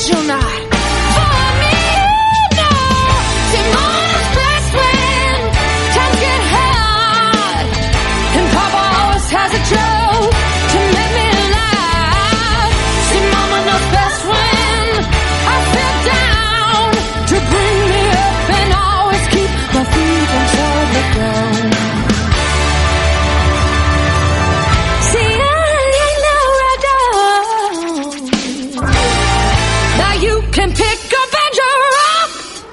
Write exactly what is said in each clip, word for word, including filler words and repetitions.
'cause you're not for me, no. See, mama's best friend, times get hard, and papa always has a joke to make me laugh. See, mama knows best when I fell down, to bring me up and always keep my feet on solid ground. See, I ain't no radar. Now you can pick up and drop,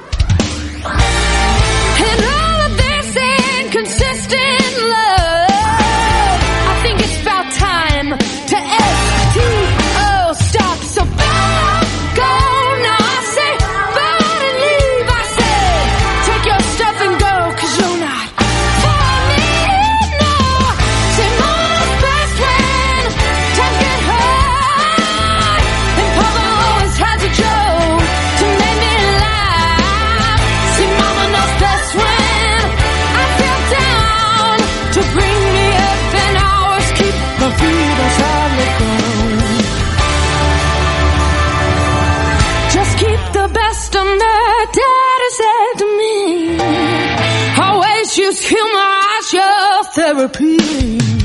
and all of this inconsistent love. I think it's about time to S T O stop. So back go now. I say bye and leave. I say take your stuff and go, 'cause you're not for me, no. See, mama's best friend, times get hard, and papa always has a joke to make me laugh. See, mama knows best when I fell down, to bring me up and always keep my feet on solid ground. Just keep the best of me, daddy said to me. Always use humor as your therapy.